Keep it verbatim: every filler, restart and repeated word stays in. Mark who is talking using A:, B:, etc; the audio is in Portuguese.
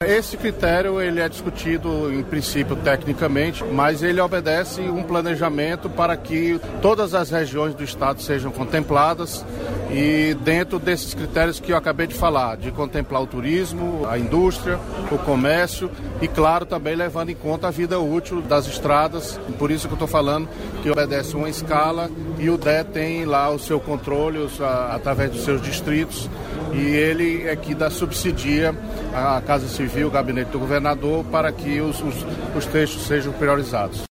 A: Esse critério ele é discutido, em princípio, tecnicamente, mas ele obedece um planejamento para que todas as regiões do Estado sejam contempladas e dentro desses critérios que eu acabei de falar, de contemplar o turismo, a indústria, o comércio e, claro, também levando em conta a vida útil das estradas. Por isso que eu estou falando que obedece uma escala e o D E tem lá o seu controle através dos seus distritos e ele é que dá subsidia a Casa Civil, o gabinete do governador, para que os, os, os trechos sejam priorizados.